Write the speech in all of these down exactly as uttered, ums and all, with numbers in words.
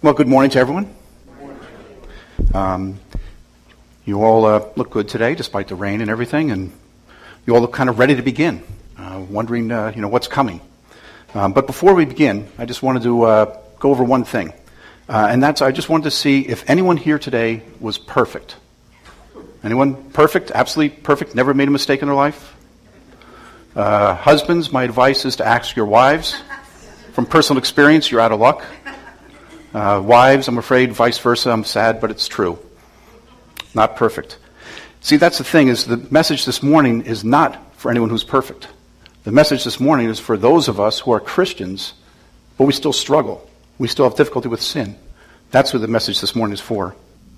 Well, good morning to everyone. Um, you all uh, look good today, despite the rain and everything, and you all look kind of ready to begin, uh, wondering, uh, you know, what's coming. Um, but before we begin, I just wanted to uh, go over one thing, uh, and that's I just wanted to see if anyone here today was perfect. Anyone perfect? Absolutely perfect? Never made a mistake in their life? Uh, husbands, my advice is to ask your wives. From personal experience, you're out of luck. Uh, wives, I'm afraid, vice versa. I'm sad, but it's true. Not perfect. See, that's the thing, is the message this morning is not for anyone who's perfect. The message this morning is for those of us who are Christians, but we still struggle. We still have difficulty with sin. That's what the message this morning is for.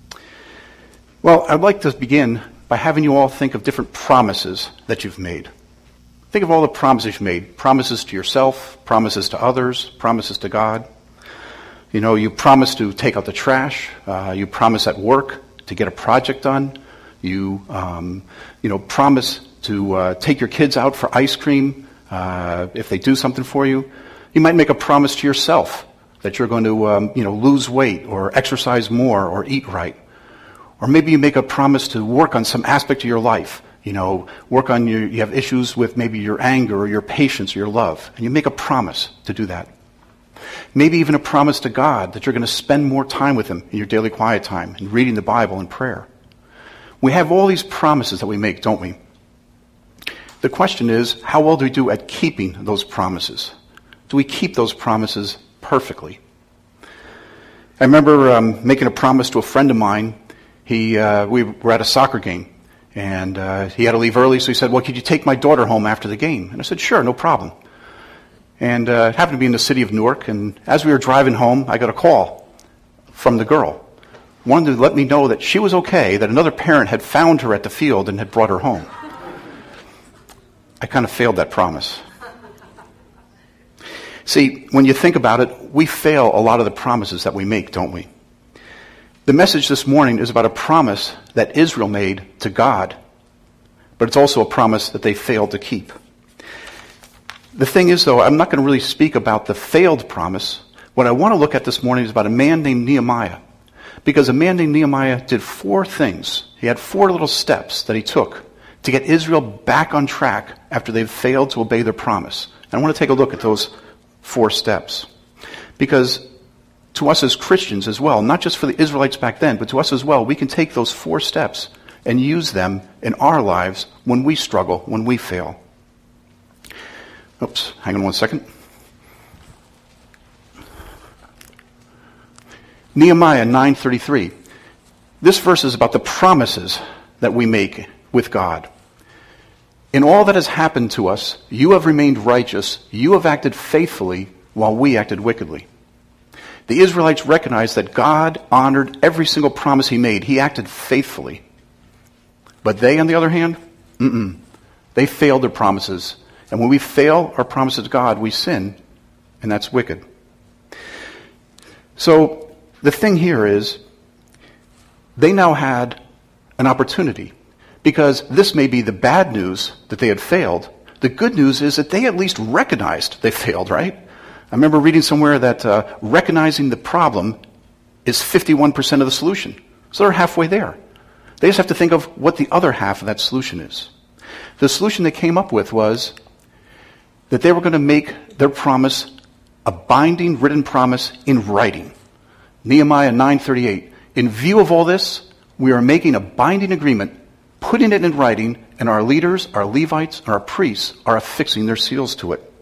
Well, I'd like to begin by having you all think of different promises that you've made. Think of all the promises you've made. Promises to yourself, promises to others, promises to God. You know, you promise to take out the trash. Uh, you promise at work to get a project done. You, um, you know, promise to uh, take your kids out for ice cream uh, if they do something for you. You might make a promise to yourself that you're going to, um, you know, lose weight or exercise more or eat right. Or maybe you make a promise to work on some aspect of your life. You know, work on your, you have issues with maybe your anger or your patience or your love. And you make a promise to do that. Maybe even a promise to God that you're going to spend more time with Him in your daily quiet time and reading the Bible and prayer. We have all these promises that we make, don't we? The question is, how well do we do at keeping those promises? Do we keep those promises perfectly? I remember um, making a promise to a friend of mine. He, uh, we were at a soccer game, and uh, he had to leave early, so he said, well, could you take my daughter home after the game? And I said, sure, no problem. And uh, it happened to be in the city of Newark, and as we were driving home, I got a call from the girl. Wanted to let me know that she was okay, that another parent had found her at the field and had brought her home. I kind of failed that promise. See, when you think about it, we fail a lot of the promises that we make, don't we? The message this morning is about a promise that Israel made to God, but it's also a promise that they failed to keep. The thing is, though, I'm not going to really speak about the failed promise. What I want to look at this morning is about a man named Nehemiah. Because a man named Nehemiah did four things. He had four little steps that he took to get Israel back on track after they've failed to obey their promise. And I want to take a look at those four steps. Because to us as Christians as well, not just for the Israelites back then, but to us as well, we can take those four steps and use them in our lives when we struggle, when we fail. Oops, hang on one second. Nehemiah nine thirty-three. This verse is about the promises that we make with God. In all that has happened to us, you have remained righteous, you have acted faithfully while we acted wickedly. The Israelites recognized that God honored every single promise He made. He acted faithfully. But they, on the other hand, mm-mm, they failed their promises. And when we fail our promises to God, we sin, and that's wicked. So the thing here is, they now had an opportunity, because this may be the bad news that they had failed. The good news is that they at least recognized they failed, right? I remember reading somewhere that uh, recognizing the problem is fifty-one percent of the solution. So they're halfway there. They just have to think of what the other half of that solution is. The solution they came up with was that they were going to make their promise a binding written promise in writing. Nehemiah nine thirty-eight. In view of all this, we are making a binding agreement, putting it in writing, and our leaders, our Levites, and our priests are affixing their seals to it.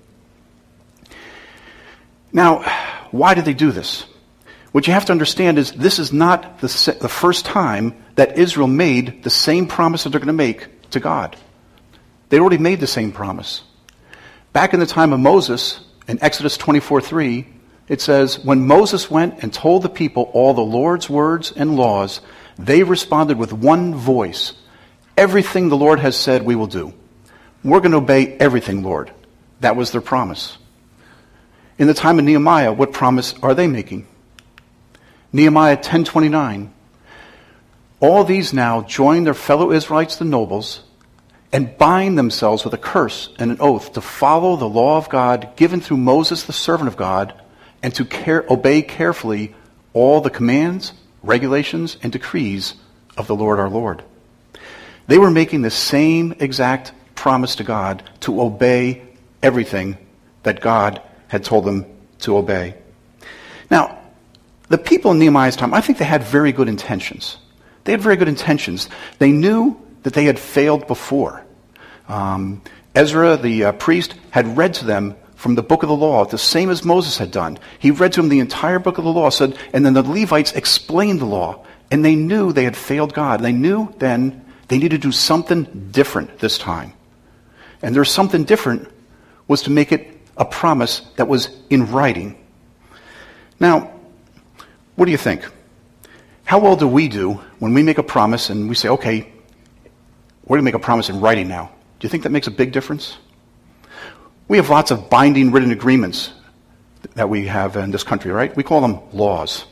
Now, why did they do this? What you have to understand is this is not the, the first time that Israel made the same promise that they're going to make to God. They already made the same promise. Back in the time of Moses, in Exodus twenty-four three, it says, when Moses went and told the people all the Lord's words and laws, they responded with one voice. Everything the Lord has said we will do. We're going to obey everything, Lord. That was their promise. In the time of Nehemiah, what promise are they making? Nehemiah ten twenty-nine. All these now join their fellow Israelites, the nobles, and bind themselves with a curse and an oath to follow the law of God given through Moses, the servant of God, and to care, obey carefully all the commands, regulations, and decrees of the Lord our Lord. They were making the same exact promise to God to obey everything that God had told them to obey. Now, the people in Nehemiah's time, I think they had very good intentions. They had very good intentions. They knew that they had failed before. Um, Ezra, the uh, priest, had read to them from the book of the law, the same as Moses had done. He read to them the entire book of the law, said, and then the Levites explained the law, and they knew they had failed God. They knew then they needed to do something different this time. And their something different was to make it a promise that was in writing. Now, what do you think? How well do we do when we make a promise and we say, okay, we're going to make a promise in writing now? Do you think that makes a big difference? We have lots of binding written agreements that we have in this country, right? We call them laws.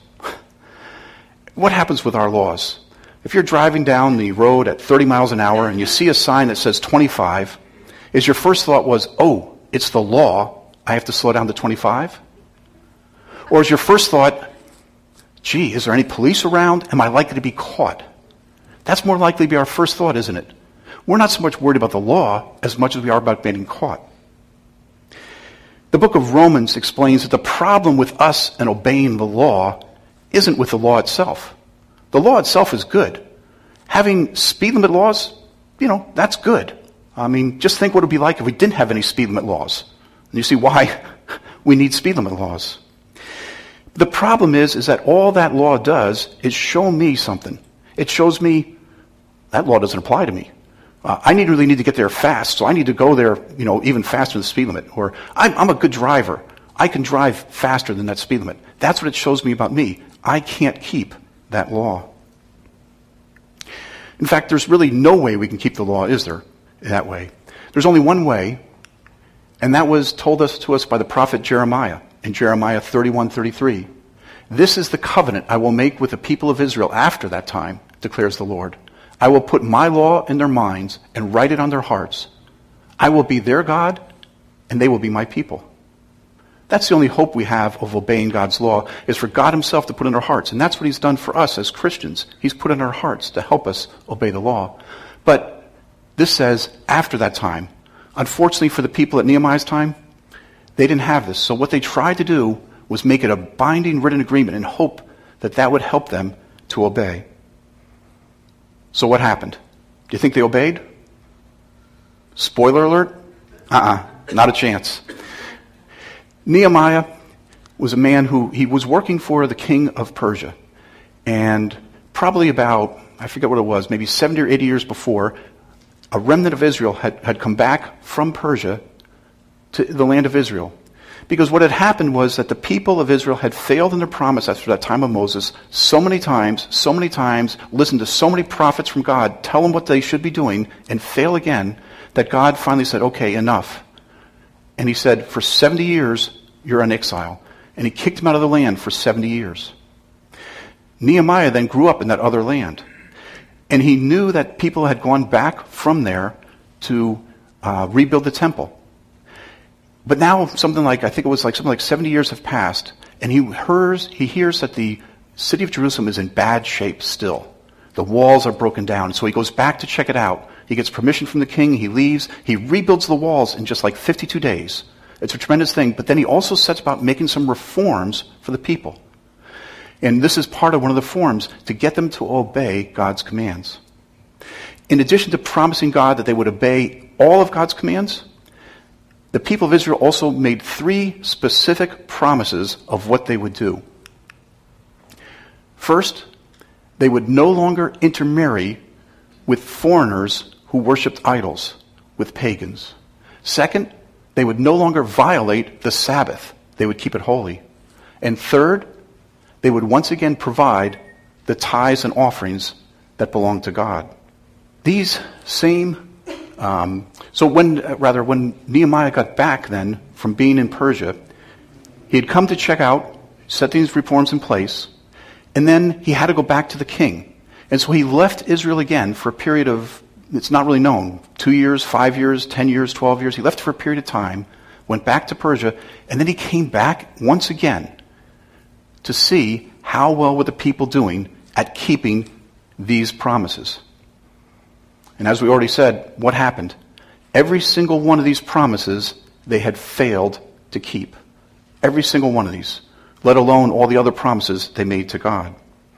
What happens with our laws? If you're driving down the road at thirty miles an hour and you see a sign that says twenty-five, is your first thought was, oh, it's the law, I have to slow down to twenty-five? Or is your first thought, gee, is there any police around? Am I likely to be caught? That's more likely to be our first thought, isn't it? We're not so much worried about the law as much as we are about being caught. The book of Romans explains that the problem with us and obeying the law isn't with the law itself. The law itself is good. Having speed limit laws, you know, that's good. I mean, just think what it would be like if we didn't have any speed limit laws. And you see why we need speed limit laws. The problem is, is that all that law does is show me something. It shows me that law doesn't apply to me. Uh, I need really need to get there fast, so I need to go there, you know, even faster than the speed limit. Or I'm, I'm a good driver. I can drive faster than that speed limit. That's what it shows me about me. I can't keep that law. In fact, there's really no way we can keep the law, is there, that way? There's only one way, and that was told us to us by the prophet Jeremiah in Jeremiah thirty-one thirty-three. This is the covenant I will make with the people of Israel after that time, declares the Lord. I will put my law in their minds and write it on their hearts. I will be their God, and they will be my people. That's the only hope we have of obeying God's law, is for God himself to put in our hearts. And that's what he's done for us as Christians. He's put in our hearts to help us obey the law. But this says, after that time. Unfortunately for the people at Nehemiah's time, they didn't have this. So what they tried to do was make it a binding written agreement and hope that that would help them to obey. So what happened? Do you think they obeyed? Spoiler alert? Uh-uh, not a chance. Nehemiah was a man who, he was working for the king of Persia. And probably about, I forget what it was, maybe seventy or eighty years before, a remnant of Israel had, had come back from Persia to the land of Israel. Because what had happened was that the people of Israel had failed in their promise after that time of Moses so many times, so many times, listened to so many prophets from God, tell them what they should be doing, and fail again, that God finally said, okay, enough. And he said, for seventy years, you're in exile. And he kicked them out of the land for seventy years. Nehemiah then grew up in that other land. And he knew that people had gone back from there to uh, rebuild the temple. But now something like, I think it was like something like seventy years have passed, and he hears, he hears that the city of Jerusalem is in bad shape still. The walls are broken down. So he goes back to check it out. He gets permission from the king. He leaves. He rebuilds the walls in just like fifty-two days. It's a tremendous thing. But then he also sets about making some reforms for the people. And this is part of one of the reforms, to get them to obey God's commands. In addition to promising God that they would obey all of God's commands, the people of Israel also made three specific promises of what they would do. First, they would no longer intermarry with foreigners who worshipped idols, with pagans. Second, they would no longer violate the Sabbath. They would keep it holy. And third, they would once again provide the tithes and offerings that belong to God. These same Um, so when, uh, rather, when Nehemiah got back then from being in Persia, he had come to check out, set these reforms in place, and then he had to go back to the king. And so he left Israel again for a period of, it's not really known, two years, five years, ten years, twelve years. He left for a period of time, went back to Persia, and then he came back once again to see how well were the people doing at keeping these promises? And as we already said, what happened? Every single one of these promises they had failed to keep. Every single one of these, let alone all the other promises they made to God.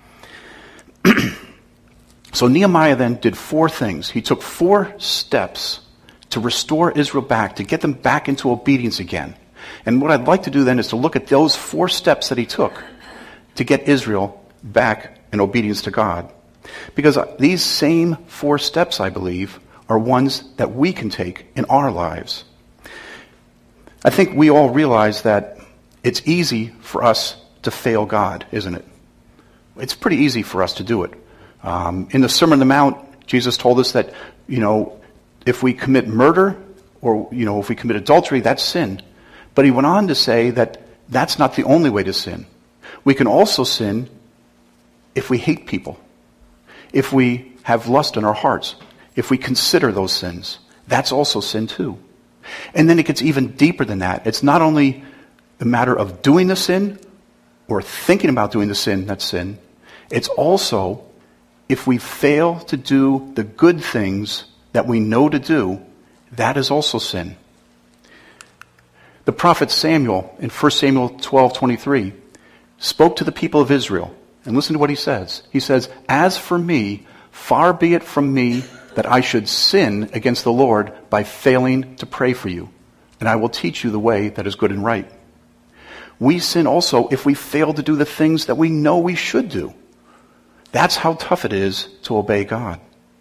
So Nehemiah then did four things. He took four steps to restore Israel back, to get them back into obedience again. And what I'd like to do then is to look at those four steps that he took to get Israel back in obedience to God. Because these same four steps, I believe, are ones that we can take in our lives. I think we all realize that it's easy for us to fail God, isn't it? It's pretty easy for us to do it. Um, in the Sermon on the Mount, Jesus told us that, you know, if we commit murder or, you know, if we commit adultery, that's sin. But he went on to say that that's not the only way to sin. We can also sin if we hate people, if we have lust in our hearts, if we consider those sins. That's also sin too. And then it gets even deeper than that. It's not only a matter of doing the sin or thinking about doing the sin that's sin. It's also if we fail to do the good things that we know to do, that is also sin. The prophet Samuel in First Samuel twelve twenty-three spoke to the people of Israel. And listen to what he says. He says, "As for me, far be it from me that I should sin against the Lord by failing to pray for you. And I will teach you the way that is good and right." We sin also if we fail to do the things that we know we should do. That's how tough it is to obey God.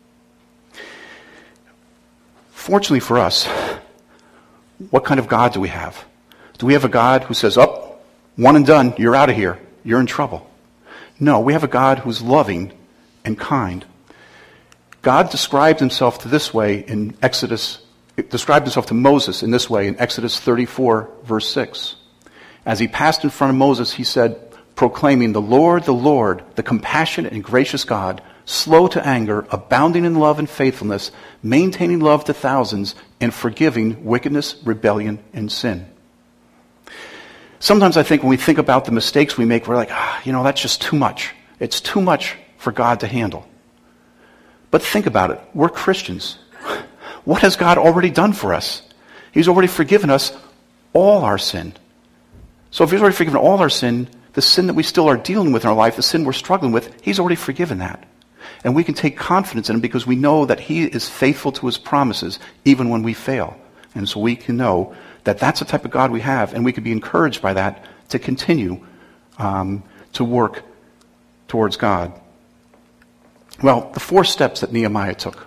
Fortunately for us, what kind of God do we have? Do we have a God who says, "Oh, one and done, you're out of here, you're in trouble"? No, we have a God who's loving and kind. God described himself to this way in Exodus, described himself to Moses in this way in Exodus thirty-four, verse six. As he passed in front of Moses, he said, proclaiming, "The Lord, the Lord, the compassionate and gracious God, slow to anger, abounding in love and faithfulness, maintaining love to thousands, and forgiving wickedness, rebellion, and sin." Sometimes I think when we think about the mistakes we make, we're like, ah, you know, that's just too much. It's too much for God to handle. But think about it. We're Christians. What has God already done for us? He's already forgiven us all our sin. So if he's already forgiven all our sin, the sin that we still are dealing with in our life, the sin we're struggling with, he's already forgiven that. And we can take confidence in him because we know that he is faithful to his promises even when we fail. And so we can know that that's the type of God we have, and we can be encouraged by that to continue um, to work towards God. Well, the four steps that Nehemiah took.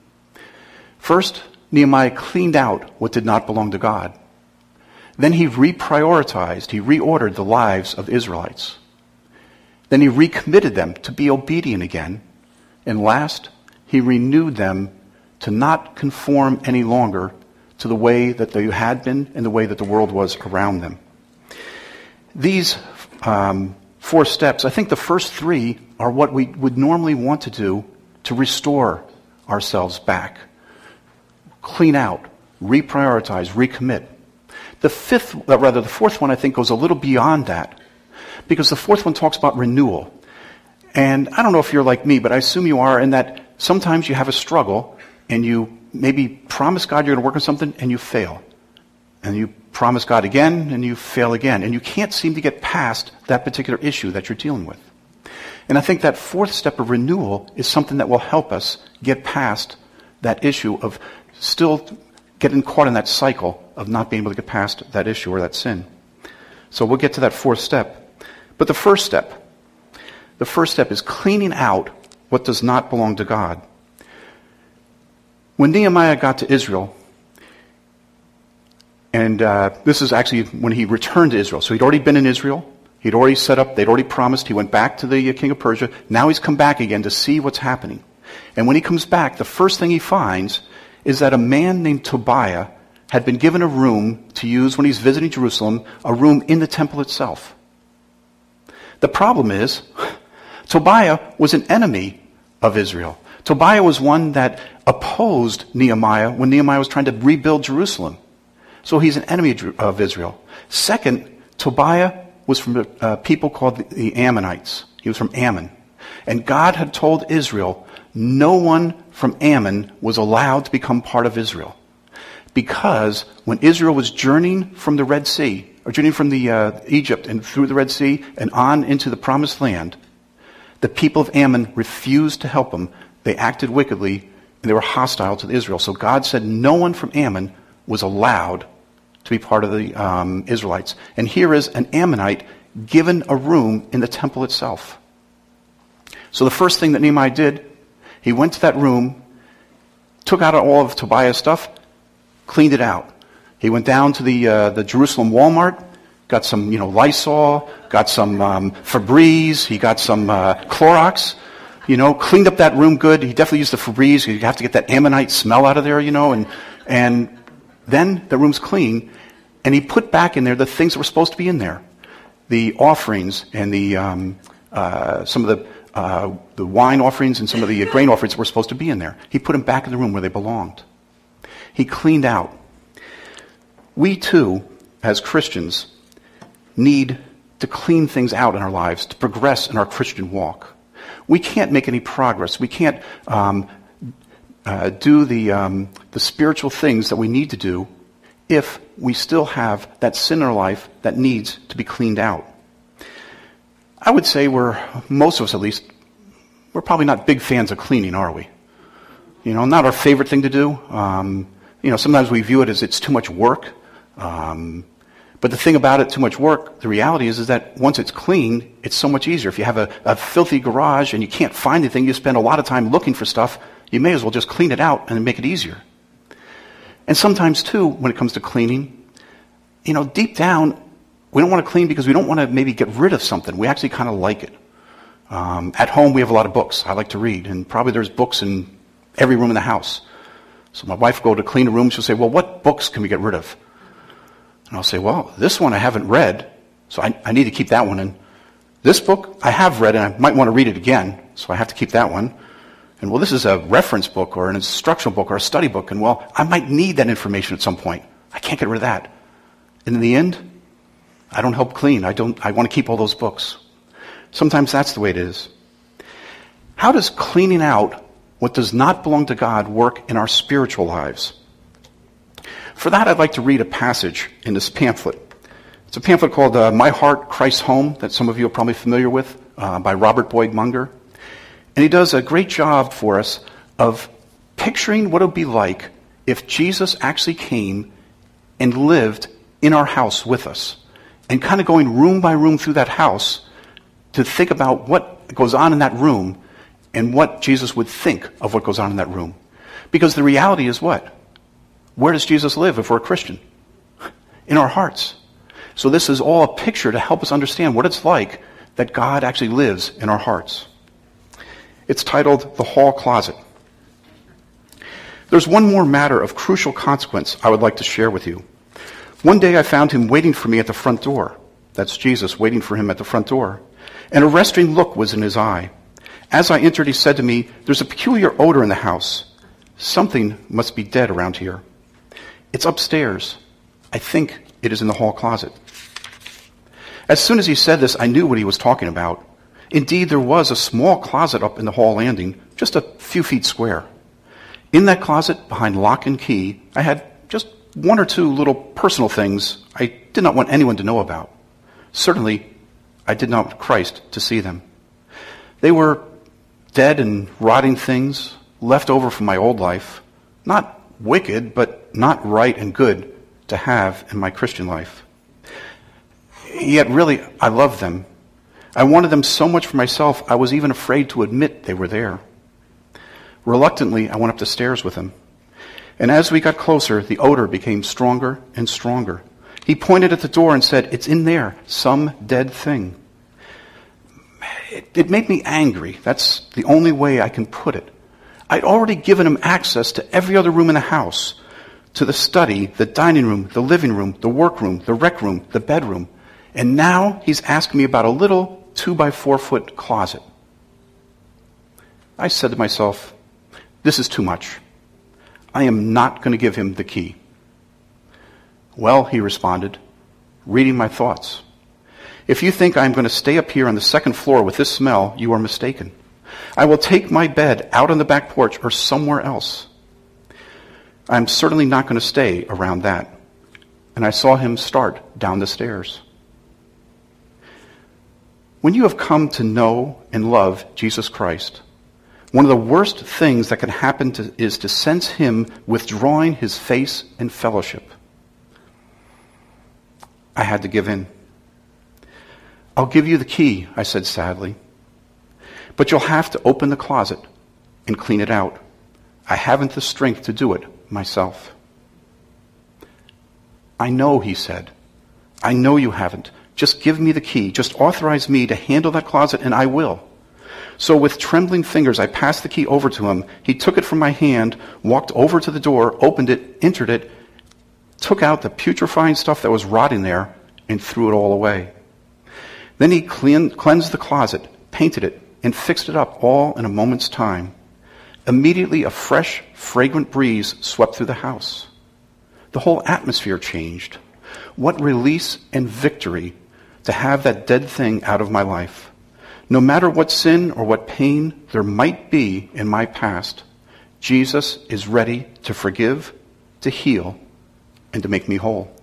First, Nehemiah cleaned out what did not belong to God. Then he reprioritized, he reordered the lives of Israelites. Then he recommitted them to be obedient again. And last, he renewed them to not conform any longer to the way that they had been and the way that the world was around them. These um, four steps, I think the first three are what we would normally want to do to restore ourselves back. Clean out, reprioritize, recommit. The fifth, uh, rather the fourth one, I think goes a little beyond that, because the fourth one talks about renewal. And I don't know if you're like me, but I assume you are, in that sometimes you have a struggle and you maybe promise God you're going to work on something and you fail. And you promise God again and you fail again. And you can't seem to get past that particular issue that you're dealing with. And I think that fourth step of renewal is something that will help us get past that issue of still getting caught in that cycle of not being able to get past that issue or that sin. So we'll get to that fourth step. But the first step, the first step is cleaning out what does not belong to God. When Nehemiah got to Israel, and uh, this is actually when he returned to Israel. So he'd already been in Israel. He'd already set up, they'd already promised. He went back to the uh, king of Persia. Now he's come back again to see what's happening. And when he comes back, the first thing he finds is that a man named Tobiah had been given a room to use when he's visiting Jerusalem, a room in the temple itself. The problem is, Tobiah was an enemy of Israel. Tobiah was one that opposed Nehemiah when Nehemiah was trying to rebuild Jerusalem. So he's an enemy of Israel. Second, Tobiah was from a uh, people called the, the Ammonites. He was from Ammon. And God had told Israel, no one from Ammon was allowed to become part of Israel. Because when Israel was journeying from the Red Sea, or journeying from the uh, Egypt and through the Red Sea and on into the Promised Land, the people of Ammon refused to help them. They acted wickedly, and they were hostile to Israel. So God said no one from Ammon was allowed to be part of the um, Israelites. And here is an Ammonite given a room in the temple itself. So the first thing that Nehemiah did, he went to that room, took out all of Tobiah's stuff, cleaned it out. He went down to the uh, the Jerusalem Walmart, got some you know Lysol, got some um, Febreze, he got some uh, Clorox, you know, cleaned up that room good. He definitely used the Febreze. You have to get that Ammonite smell out of there, you know, and and then the room's clean, and he put back in there the things that were supposed to be in there, the offerings and the um, uh, some of the uh, the wine offerings and some of the grain offerings that were supposed to be in there. He put them back in the room where they belonged. He cleaned out. We too, as Christians, need to clean things out in our lives to progress in our Christian walk. We can't make any progress. We can't um, uh, do the um, the spiritual things that we need to do if we still have that sin in our life that needs to be cleaned out. I would say we're, most of us at least, we're probably not big fans of cleaning, are we? You know, not our favorite thing to do. Um, you know, sometimes we view it as it's too much work. Um, but the thing about it, too much work, the reality is, is that once it's clean, it's so much easier. If you have a, a filthy garage and you can't find anything, you spend a lot of time looking for stuff, you may as well just clean it out and make it easier. And sometimes, too, when it comes to cleaning, you know, deep down, we don't want to clean because we don't want to maybe get rid of something. We actually kind of like it. Um, at home, we have a lot of books. I like to read, and probably there's books in every room in the house. So my wife will go to clean a room, she'll say, well, what books can we get rid of? And I'll say, well, this one I haven't read, so I, I need to keep that one in. This book I have read, and I might want to read it again, so I have to keep that one. And well, this is a reference book or an instructional book or a study book, and well, I might need that information at some point. I can't get rid of that. And in the end, I don't help clean. I don't. I want to keep all those books. Sometimes that's the way it is. How does cleaning out what does not belong to God work in our spiritual lives? For that, I'd like to read a passage in this pamphlet. It's a pamphlet called uh, My Heart, Christ's Home, that some of you are probably familiar with, uh, by Robert Boyd Munger. And he does a great job for us of picturing what it would be like if Jesus actually came and lived in our house with us, and kind of going room by room through that house to think about what goes on in that room and what Jesus would think of what goes on in that room. Because the reality is what? Where does Jesus live if we're a Christian? In our hearts. So this is all a picture to help us understand what it's like that God actually lives in our hearts. It's titled The Hall Closet. There's one more matter of crucial consequence I would like to share with you. One day I found him waiting for me at the front door. That's Jesus waiting for him at the front door. An arresting look was in his eye. As I entered, he said to me, "There's a peculiar odor in the house. Something must be dead around here. It's upstairs. I think it is in the hall closet." As soon as he said this, I knew what he was talking about. Indeed, there was a small closet up in the hall landing, just a few feet square. In that closet, behind lock and key, I had just one or two little personal things I did not want anyone to know about. Certainly, I did not want Christ to see them. They were dead and rotting things left over from my old life, not wicked, but not right and good to have in my Christian life. Yet really, I loved them. I wanted them so much for myself, I was even afraid to admit they were there. Reluctantly, I went up the stairs with him. And as we got closer, the odor became stronger and stronger. He pointed at the door and said, "It's in there, some dead thing." It, it made me angry. That's the only way I can put it. I'd already given him access to every other room in the house, to the study, the dining room, the living room, the workroom, the rec room, the bedroom. And now he's asking me about a little two by four foot closet. I said to myself, this is too much. I am not going to give him the key. Well, he responded, reading my thoughts. If you think I'm going to stay up here on the second floor with this smell, you are mistaken. I will take my bed out on the back porch or somewhere else. I'm certainly not going to stay around that. And I saw him start down the stairs. When you have come to know and love Jesus Christ, one of the worst things that can happen to, is to sense him withdrawing his face and fellowship. I had to give in. I'll give you the key, I said sadly. But you'll have to open the closet and clean it out. I haven't the strength to do it myself. I know, he said. I know you haven't. Just give me the key. Just authorize me to handle that closet and I will. So with trembling fingers, I passed the key over to him. He took it from my hand, walked over to the door, opened it, entered it, took out the putrefying stuff that was rotting there, and threw it all away. Then he clean, cleansed the closet, painted it, and fixed it up all in a moment's time. Immediately, a fresh, fragrant breeze swept through the house. The whole atmosphere changed. What release and victory to have that dead thing out of my life. No matter what sin or what pain there might be in my past, Jesus is ready to forgive, to heal, and to make me whole.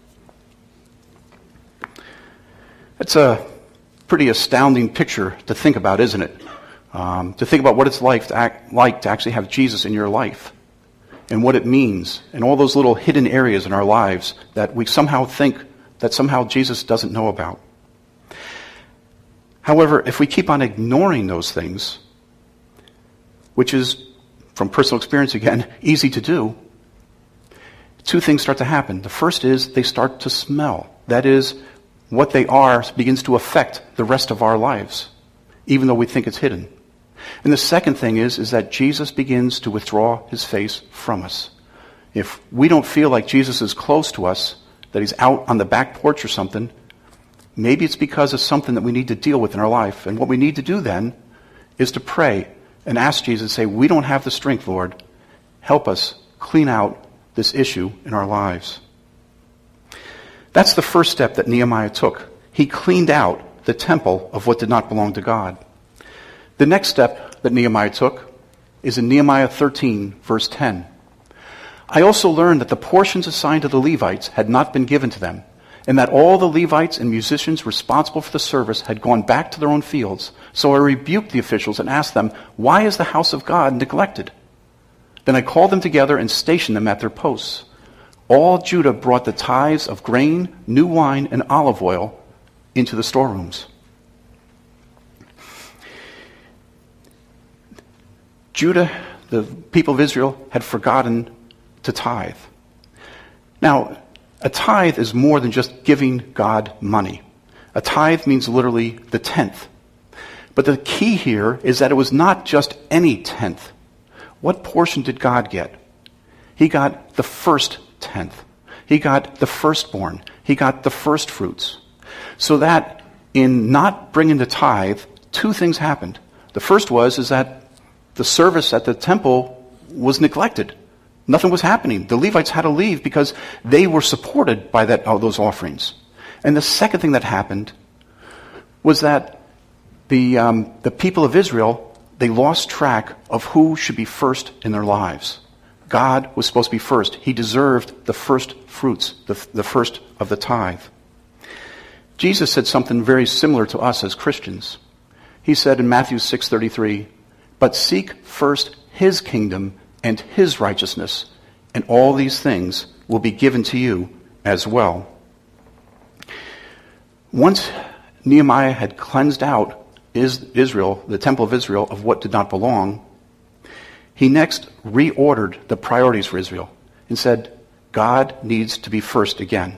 It's a pretty astounding picture to think about, isn't it? Um, to think about what it's like to, act, like to actually have Jesus in your life and what it means and all those little hidden areas in our lives that we somehow think that somehow Jesus doesn't know about. However, if we keep on ignoring those things, which is, from personal experience again, easy to do, two things start to happen. The first is they start to smell. That is, what they are begins to affect the rest of our lives, even though we think it's hidden. And the second thing is, is that Jesus begins to withdraw his face from us. If we don't feel like Jesus is close to us, that he's out on the back porch or something, maybe it's because of something that we need to deal with in our life. And what we need to do then is to pray and ask Jesus, say, we don't have the strength, Lord. Help us clean out this issue in our lives. That's the first step that Nehemiah took. He cleaned out the temple of what did not belong to God. The next step that Nehemiah took is in Nehemiah thirteen, verse ten. I also learned that the portions assigned to the Levites had not been given to them, and that all the Levites and musicians responsible for the service had gone back to their own fields. So I rebuked the officials and asked them, why is the house of God neglected? Then I called them together and stationed them at their posts. All Judah brought the tithes of grain, new wine, and olive oil into the storerooms. Judah, the people of Israel, had forgotten to tithe. Now, a tithe is more than just giving God money. A tithe means literally the tenth. But the key here is that it was not just any tenth. What portion did God get? He got the first tenth. He got the firstborn. He got the first fruits. So that in not bringing the tithe, two things happened. The first was is that the service at the temple was neglected. Nothing was happening. The Levites had to leave because they were supported by that, oh, those offerings. And the second thing that happened was that the um, the people of Israel, they lost track of who should be first in their lives. God was supposed to be first. He deserved the first fruits, the, the first of the tithe. Jesus said something very similar to us as Christians. He said in Matthew six thirty-three, but seek first his kingdom and his righteousness, and all these things will be given to you as well. Once Nehemiah had cleansed out Israel, the temple of Israel, of what did not belong, he next reordered the priorities for Israel and said, God needs to be first again.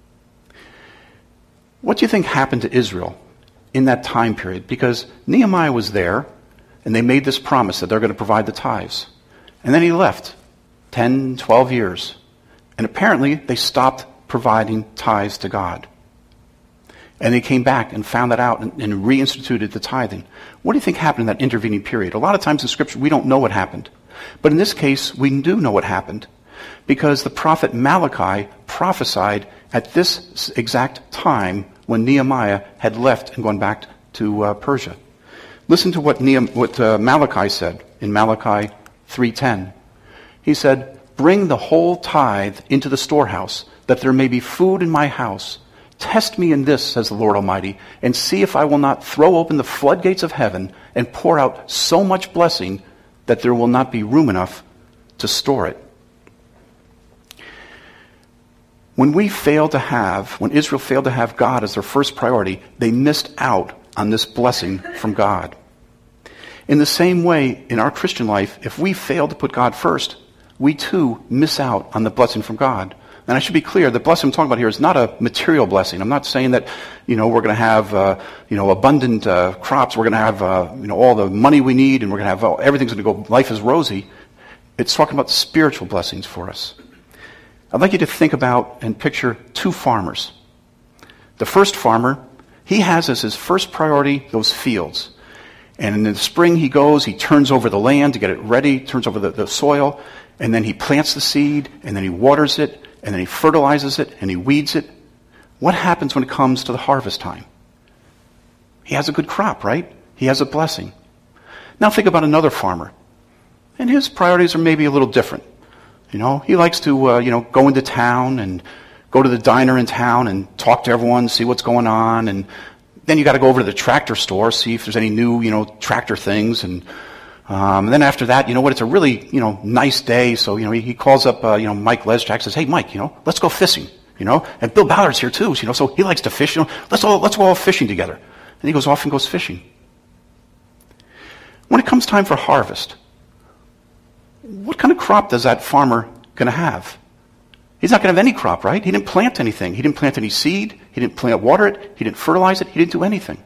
What do you think happened to Israel in that time period? Because Nehemiah was there, and they made this promise that they're going to provide the tithes. And then he left, ten, twelve years. And apparently they stopped providing tithes to God. And they came back and found that out and, and reinstituted the tithing. What do you think happened in that intervening period? A lot of times in Scripture we don't know what happened. But in this case we do know what happened. Because the prophet Malachi prophesied at this exact time when Nehemiah had left and gone back to uh, Persia. Listen to what, Nehem- what uh, Malachi said in Malachi three ten. He said, "Bring the whole tithe into the storehouse, that there may be food in my house. Test me in this, says the Lord Almighty, and see if I will not throw open the floodgates of heaven and pour out so much blessing that there will not be room enough to store it." When we failed to have, when Israel failed to have God as their first priority, they missed out on this blessing from God. In the same way, in our Christian life, if we fail to put God first, we too miss out on the blessing from God. And I should be clear, the blessing I'm talking about here is not a material blessing. I'm not saying that, you know, we're going to have, uh, you know, abundant uh, crops. We're going to have, uh, you know, all the money we need, and we're going to have, oh, everything's going to go, life is rosy. It's talking about spiritual blessings for us. I'd like you to think about and picture two farmers. The first farmer, he has as his first priority those fields. And in the spring he goes, he turns over the land to get it ready, turns over the, the soil, and then he plants the seed, and then he waters it, and then he fertilizes it, and he weeds it. What happens when it comes to the harvest time? He has a good crop, right? He has a blessing. Now think about another farmer. And his priorities are maybe a little different. You know, he likes to, uh, you know, go into town and go to the diner in town and talk to everyone, see what's going on. And then you got to go over to the tractor store, see if there's any new, you know, tractor things. And, um, and then after that, you know what, it's a really, you know, nice day. So, you know, he, he calls up, uh, you know, Mike Leschak, says, "Hey, Mike, you know, let's go fishing." You know, and Bill Ballard's here too, you know, so he likes to fish. You know, let's all let's go all fishing together. And he goes off and goes fishing. When it comes time for harvest, what kind of crop does that farmer going to have? He's not going to have any crop, right? He didn't plant anything. He didn't plant any seed. He didn't plant, water it. He didn't fertilize it. He didn't do anything.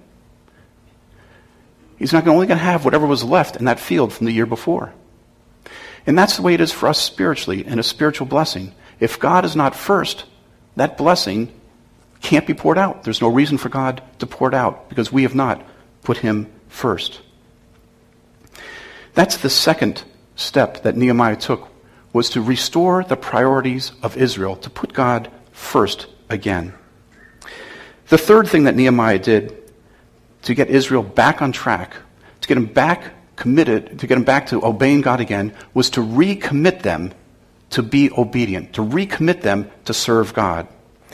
He's not only going to have whatever was left in that field from the year before. And that's the way it is for us spiritually, in a spiritual blessing. If God is not first, that blessing can't be poured out. There's no reason for God to pour it out because we have not put him first. That's the second step that Nehemiah took, was to restore the priorities of Israel, to put God first again. The third thing that Nehemiah did to get Israel back on track, to get them back committed, to get them back to obeying God again, was to recommit them to be obedient, to recommit them to serve God.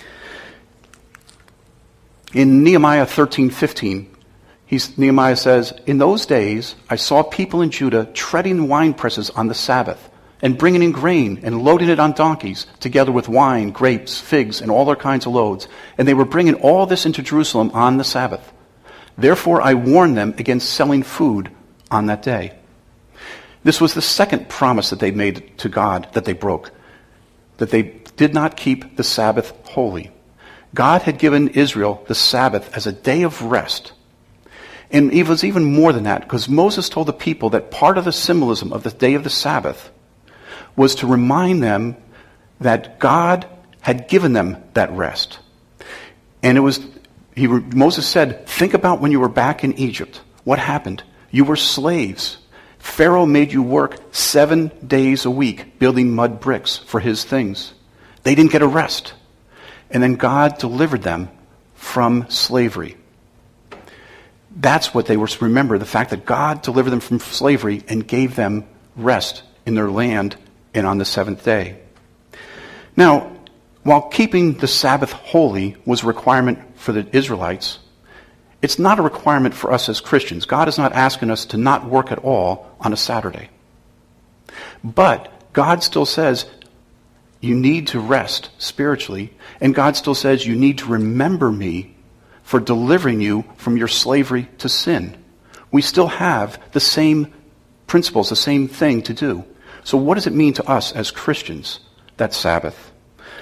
In Nehemiah thirteen fifteen, He's, Nehemiah says, "In those days I saw people in Judah treading wine presses on the Sabbath, and bringing in grain and loading it on donkeys, together with wine, grapes, figs, and all their kinds of loads. And they were bringing all this into Jerusalem on the Sabbath. Therefore I warned them against selling food on that day." This was the second promise that they made to God that they broke, that they did not keep the Sabbath holy. God had given Israel the Sabbath as a day of rest. And it was even more than that, because Moses told the people that part of the symbolism of the day of the Sabbath was to remind them that God had given them that rest. And it was, he, Moses said, think about when you were back in Egypt. What happened? You were slaves. Pharaoh made you work seven days a week building mud bricks for his things. They didn't get a rest. And then God delivered them from slavery. That's what they were to remember, the fact that God delivered them from slavery and gave them rest in their land and on the seventh day. Now, while keeping the Sabbath holy was a requirement for the Israelites, it's not a requirement for us as Christians. God is not asking us to not work at all on a Saturday. But God still says you need to rest spiritually, and God still says you need to remember me for delivering you from your slavery to sin. We still have the same principles, the same thing to do. So what does it mean to us as Christians, that Sabbath?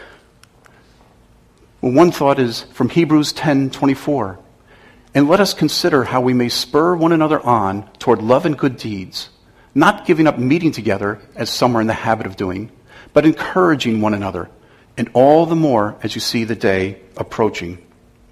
Well, one thought is from Hebrews ten twenty-four. "And let us consider how we may spur one another on toward love and good deeds, not giving up meeting together as some are in the habit of doing, but encouraging one another, and all the more as you see the day approaching."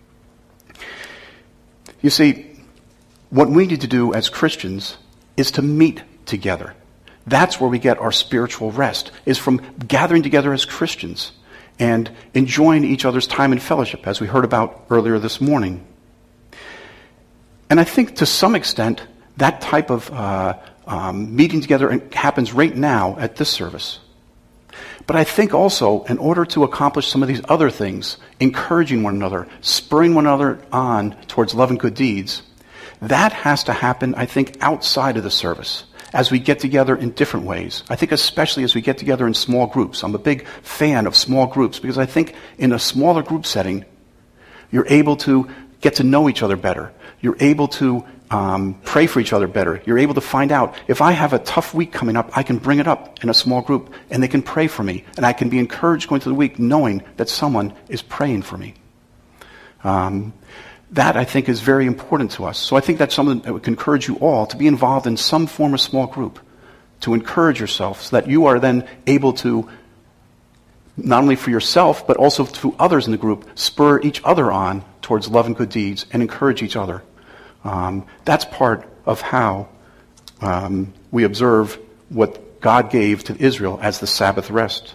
You see, what we need to do as Christians is to meet together. That's where we get our spiritual rest, is from gathering together as Christians. and enjoying each other's time in fellowship, as we heard about earlier this morning. And I think to some extent, that type of uh, um, meeting together happens right now at this service. But I think also, in order to accomplish some of these other things, encouraging one another, spurring one another on towards love and good deeds, that has to happen, I think, outside of the service, as we get together in different ways. I think especially as we get together in small groups. I'm a big fan of small groups because I think in a smaller group setting, you're able to get to know each other better. You're able to um, pray for each other better. You're able to find out, if I have a tough week coming up, I can bring it up in a small group, and they can pray for me. And I can be encouraged going through the week knowing that someone is praying for me. Um, that, I think, is very important to us. So I think that's something that would encourage you all to be involved in some form of small group, to encourage yourself so that you are then able to, not only for yourself, but also to others in the group, spur each other on towards love and good deeds and encourage each other. Um, that's part of how um, we observe what God gave to Israel as the Sabbath rest.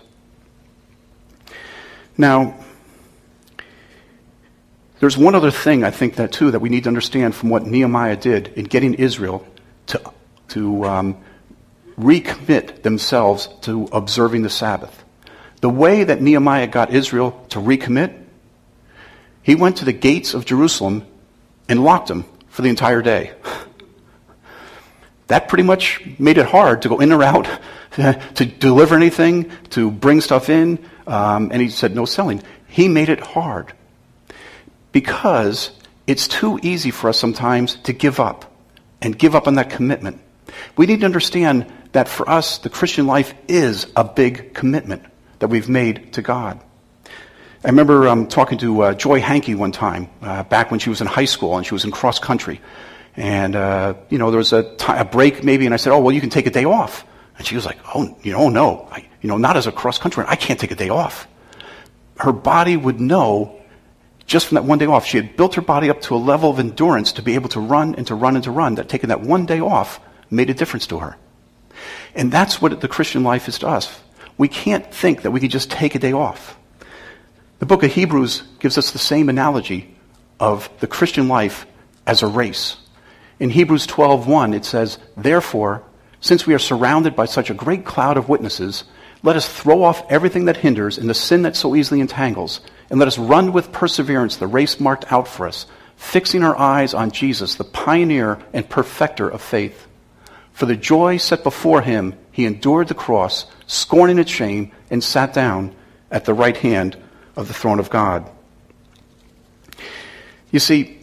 Now, there's one other thing I think that too that we need to understand from what Nehemiah did in getting Israel to to um, recommit themselves to observing the Sabbath. The way that Nehemiah got Israel to recommit, he went to the gates of Jerusalem and locked them for the entire day. That pretty much made it hard to go in or out, to deliver anything, to bring stuff in, um, and he said no selling. He made it hard because it's too easy for us sometimes to give up and give up on that commitment. We need to understand that for us, the Christian life is a big commitment that we've made to God. I remember um, talking to uh, Joy Hankey one time, uh, back when she was in high school and she was in cross country. And, uh, you know, there was a, t- a break maybe, and I said, oh, well, you can take a day off. And she was like, oh, you know, no, I, you know, not as a cross country, I can't take a day off. Her body would know, just from that one day off, she had built her body up to a level of endurance to be able to run and to run and to run, that taking that one day off made a difference to her. And that's what the Christian life is to us. We can't think that we could just take a day off. The book of Hebrews gives us the same analogy of the Christian life as a race. In Hebrews twelve one, it says, therefore, since we are surrounded by such a great cloud of witnesses, let us throw off everything that hinders and the sin that so easily entangles, and let us run with perseverance the race marked out for us, fixing our eyes on Jesus, the pioneer and perfecter of faith. For the joy set before him, he endured the cross, scorning its shame, and sat down at the right hand of the throne of God. You see,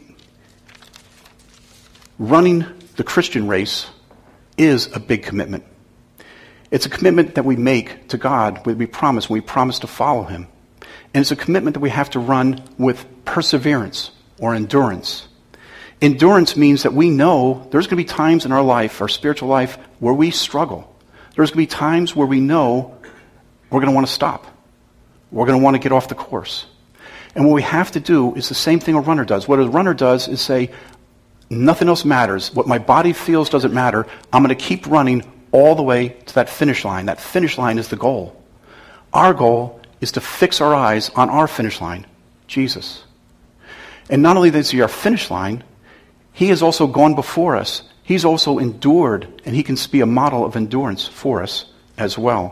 running the Christian race is a big commitment. It's a commitment that we make to God when we promise, when we promise to follow him. And it's a commitment that we have to run with perseverance or endurance. Endurance means that we know there's going to be times in our life, our spiritual life, where we struggle. There's going to be times where we know we're going to want to stop. We're going to want to get off the course. And what we have to do is the same thing a runner does. What a runner does is say, nothing else matters. What my body feels doesn't matter. I'm going to keep running all the way to that finish line. That finish line is the goal. Our goal is to fix our eyes on our finish line, Jesus. And not only is he our finish line, he has also gone before us. He's also endured, and he can be a model of endurance for us as well.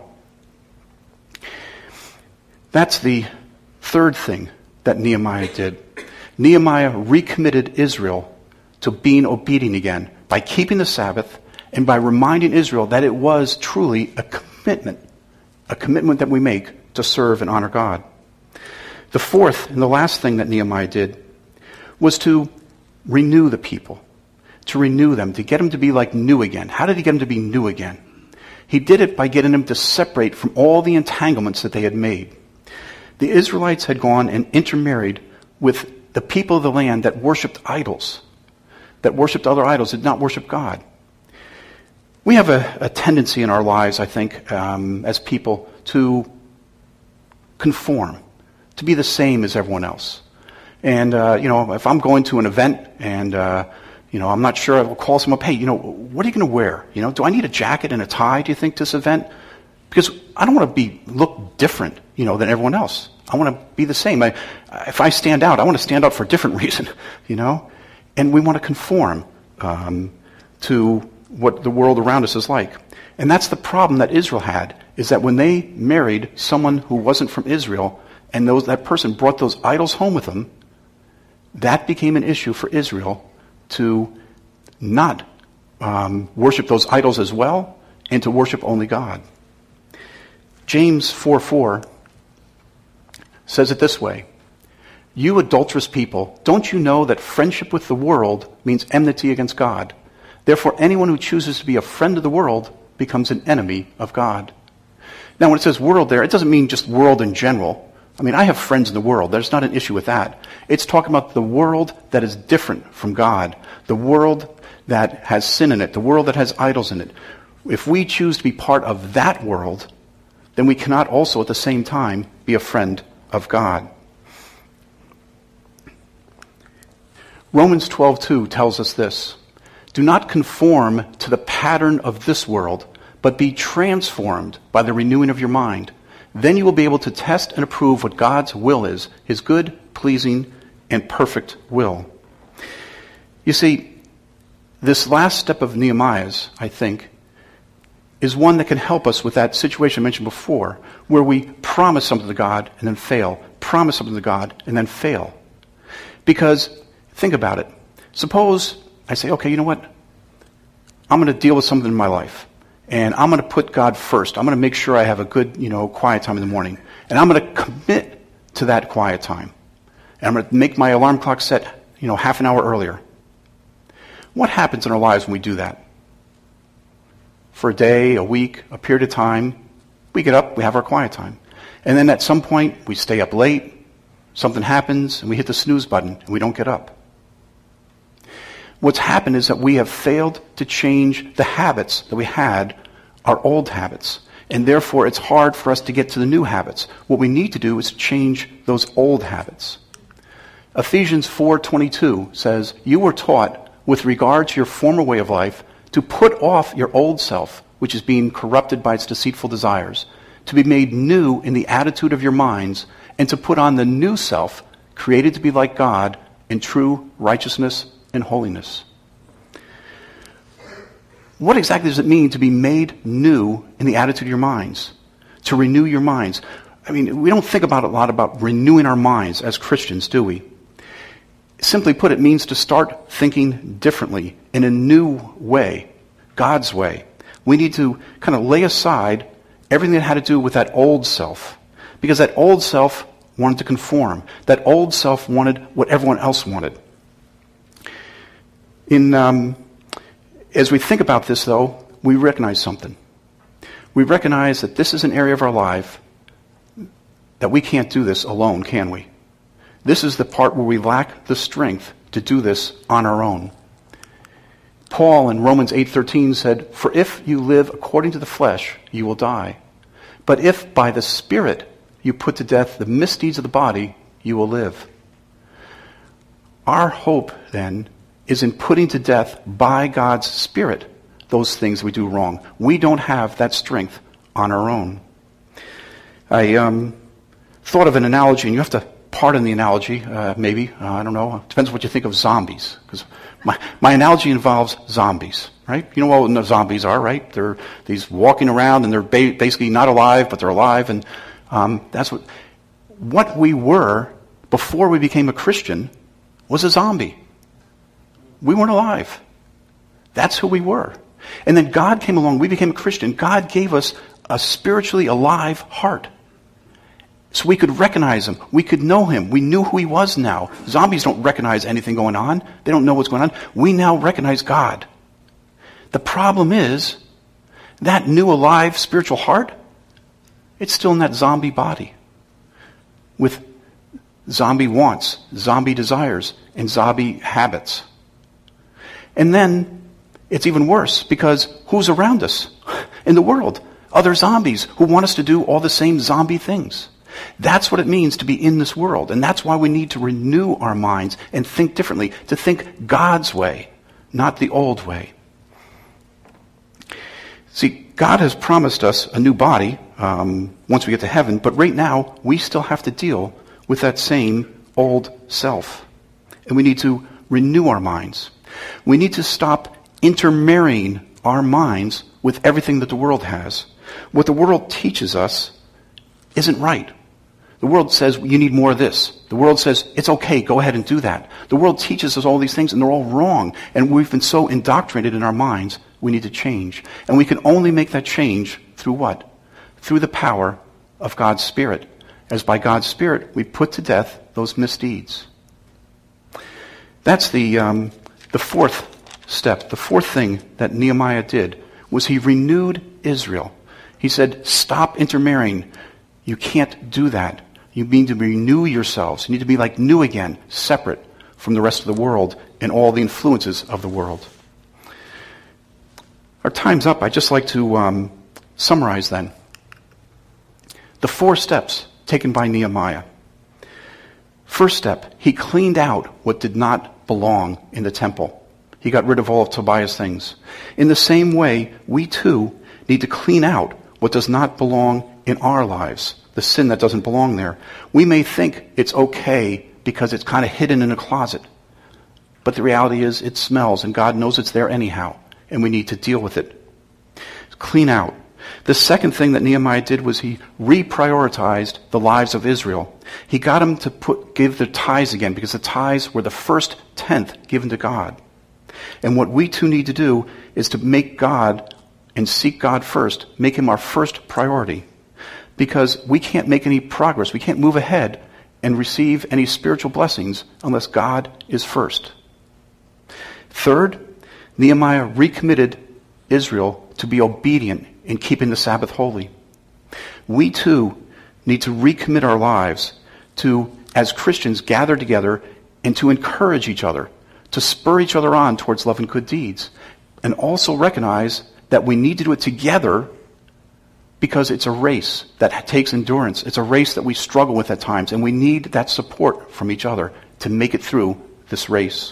That's the third thing that Nehemiah did. Nehemiah recommitted Israel to being obedient again by keeping the Sabbath and by reminding Israel that it was truly a commitment, a commitment that we make to serve and honor God. The fourth and the last thing that Nehemiah did was to renew the people, to renew them, to get them to be like new again. How did he get them to be new again? He did it by getting them to separate from all the entanglements that they had made. The Israelites had gone and intermarried with the people of the land that worshipped idols, that worshipped other idols, did not worship God. We have a, a tendency in our lives, I think, um, as people, to conform, to be the same as everyone else. And, uh, you know, if I'm going to an event and, uh, you know, I'm not sure, I will call someone up, hey, you know, what are you going to wear? You know, do I need a jacket and a tie, do you think, to this event? Because I don't want to be look different you know, than everyone else. I want to be the same. I, if I stand out, I want to stand out for a different reason, you know? And we want to conform um, to what the world around us is like. And that's the problem that Israel had, is that when they married someone who wasn't from Israel, and those, that person brought those idols home with them, that became an issue for Israel to not um, worship those idols as well, and to worship only God. James four four says it this way: "You adulterous people, don't you know that friendship with the world means enmity against God? Therefore, anyone who chooses to be a friend of the world becomes an enemy of God." Now, when it says world there, it doesn't mean just world in general. I mean, I have friends in the world. There's not an issue with that. It's talking about the world that is different from God, the world that has sin in it, the world that has idols in it. If we choose to be part of that world, then we cannot also at the same time be a friend of God. Romans twelve two tells us this: "Do not conform to the pattern of this world, but be transformed by the renewing of your mind. Then you will be able to test and approve what God's will is, his good, pleasing, and perfect will." You see, this last step of Nehemiah's, I think, is one that can help us with that situation I mentioned before, where we promise something to God and then fail, promise something to God and then fail. Because, think about it. Suppose I say, okay, you know what? I'm going to deal with something in my life, and I'm going to put God first. I'm going to make sure I have a good, you know, quiet time in the morning, and I'm going to commit to that quiet time. And I'm going to make my alarm clock set, you know, half an hour earlier. What happens in our lives when we do that? For a day, a week, a period of time, we get up, we have our quiet time. And then at some point, we stay up late, something happens, and we hit the snooze button, and we don't get up. What's happened is that we have failed to change the habits that we had, our old habits. And therefore, it's hard for us to get to the new habits. What we need to do is change those old habits. Ephesians four twenty-two says, "You were taught, with regard to your former way of life, to put off your old self, which is being corrupted by its deceitful desires, to be made new in the attitude of your minds, and to put on the new self, created to be like God in true righteousness and holiness." What exactly does it mean to be made new in the attitude of your minds? To renew your minds. I mean, we don't think about a lot about renewing our minds as Christians, do we? Simply put, it means to start thinking differently in a new way, God's way. We need to kind of lay aside everything that had to do with that old self, because that old self wanted to conform. That old self wanted what everyone else wanted. In um, as we think about this, though, we recognize something. We recognize that this is an area of our life that we can't do this alone, can we? This is the part where we lack the strength to do this on our own. Paul in Romans eight thirteen said, "For if you live according to the flesh, you will die. But if by the Spirit you put to death the misdeeds of the body, you will live." Our hope, then, is in putting to death by God's Spirit those things we do wrong. We don't have that strength on our own. I um, thought of an analogy, and you have to pardon the analogy, uh, maybe. Uh, I don't know. It depends what you think of zombies. Because my, my analogy involves zombies, right? You know what zombies are, right? They're these walking around, and they're ba- basically not alive, but they're alive. And um, that's what, what we were before we became a Christian was a zombie. We weren't alive. That's who we were. And then God came along. We became a Christian. God gave us a spiritually alive heart. So we could recognize him. We could know him. We knew who he was now. Zombies don't recognize anything going on. They don't know what's going on. We now recognize God. The problem is, that new alive spiritual heart, it's still in that zombie body. With zombie wants, zombie desires, and zombie habits. And then, it's even worse, because who's around us in the world? Other zombies who want us to do all the same zombie things. That's what it means to be in this world. And that's why we need to renew our minds and think differently, to think God's way, not the old way. See, God has promised us a new body um, once we get to heaven, but right now we still have to deal with that same old self. And we need to renew our minds. We need to stop intermarrying our minds with everything that the world has. What the world teaches us isn't right. The world says you need more of this. The world says it's okay, go ahead and do that. The world teaches us all these things and they're all wrong. And we've been so indoctrinated in our minds, we need to change. And we can only make that change through what? Through the power of God's Spirit. As by God's Spirit, we put to death those misdeeds. That's the, um, the fourth step. The fourth thing that Nehemiah did was he renewed Israel. He said, stop intermarrying. You can't do that. You need to renew yourselves. You need to be like new again, separate from the rest of the world and all the influences of the world. Our time's up. I'd just like to um, summarize then. The four steps taken by Nehemiah. First step, he cleaned out what did not belong in the temple. He got rid of all of Tobiah's things. In the same way, we too need to clean out what does not belong in our lives, the sin that doesn't belong there. We may think it's okay because it's kind of hidden in a closet. But the reality is it smells and God knows it's there anyhow. And we need to deal with it. Clean out. The second thing that Nehemiah did was he reprioritized the lives of Israel. He got them to put, give the tithes again because the tithes were the first tenth given to God. And what we too need to do is to make God and seek God first, make him our first priority. Because we can't make any progress, we can't move ahead and receive any spiritual blessings unless God is first. Third, Nehemiah recommitted Israel to be obedient in keeping the Sabbath holy. We too need to recommit our lives to, as Christians, gather together and to encourage each other, to spur each other on towards love and good deeds, and also recognize that we need to do it together because it's a race that takes endurance. It's a race that we struggle with at times, and we need that support from each other to make it through this race.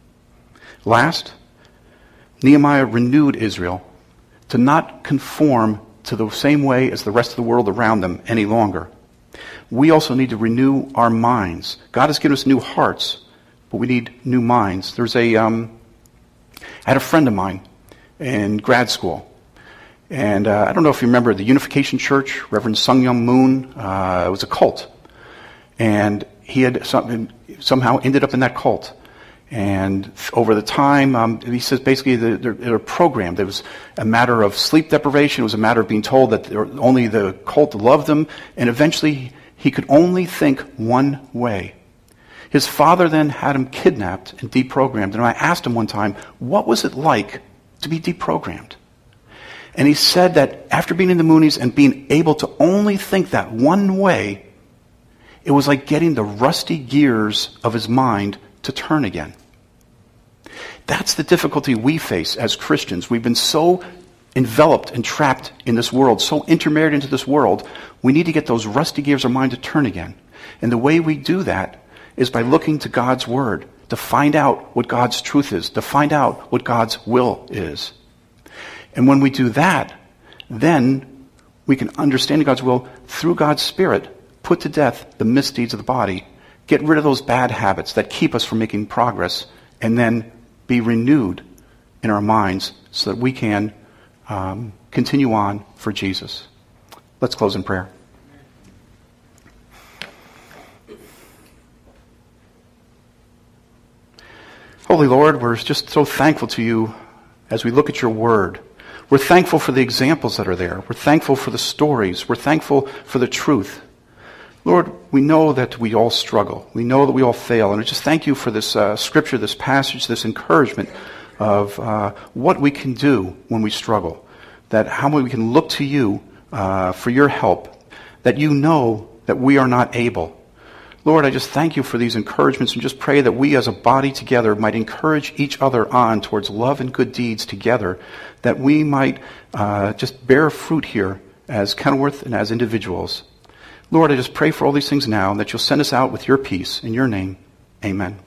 Last, Nehemiah renewed Israel to not conform to the same way as the rest of the world around them any longer. We also need to renew our minds. God has given us new hearts, but we need new minds. There's a, um, I had a friend of mine in grad school. And uh, I don't know if you remember the Unification Church, Reverend Sung Myung Moon. Uh, it was a cult. And he had some, somehow ended up in that cult. And over the time, um, he says basically they're, they're programmed. It was a matter of sleep deprivation. It was a matter of being told that only the cult loved them. And eventually he could only think one way. His father then had him kidnapped and deprogrammed. And I asked him one time, what was it like to be deprogrammed? And he said that after being in the Moonies and being able to only think that one way, it was like getting the rusty gears of his mind to turn again. That's the difficulty we face as Christians. We've been so enveloped and trapped in this world, so intermarried into this world, we need to get those rusty gears of mind to turn again. And the way we do that is by looking to God's Word, to find out what God's truth is, to find out what God's will is. And when we do that, then we can understand God's will through God's Spirit, put to death the misdeeds of the body, get rid of those bad habits that keep us from making progress, and then be renewed in our minds so that we can um, continue on for Jesus. Let's close in prayer. Holy Lord, we're just so thankful to you as we look at your word. We're thankful for the examples that are there. We're thankful for the stories. We're thankful for the truth. Lord, we know that we all struggle. We know that we all fail. And I just thank you for this uh, scripture, this passage, this encouragement of uh, what we can do when we struggle. That how we can look to you uh, for your help. That you know that we are not able. Lord, I just thank you for these encouragements and just pray that we as a body together might encourage each other on towards love and good deeds together, that we might uh, just bear fruit here as Kenilworth and as individuals. Lord, I just pray for all these things now and that you'll send us out with your peace. In your name, amen.